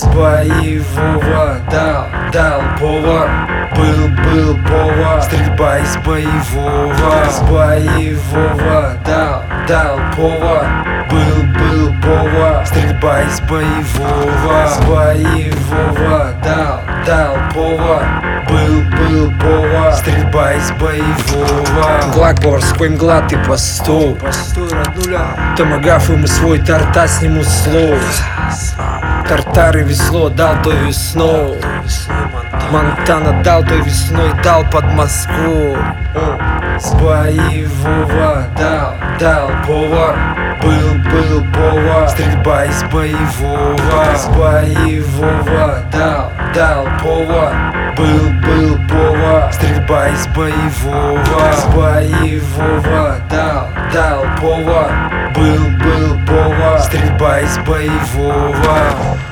С боевого дал повар. Был повар. Стрельба из боевого. С боевого дал повар. Был повар. Стрельба из боевого. С боевого дал повар. Был повар. Стрельба из боевого. Мгла, поварской мгла, ты постой. Томагав ему свой тарта, сниму слов. Тартар и весло дал той весной. Монтана дал той весной, дал под Москву. С боевого дал повар. Был повар. Стрельба из боевого. С боевого дал повар. Был повар. Стрельба из боевого. С боевого дал повар. Был повар. Стрельба из боевого.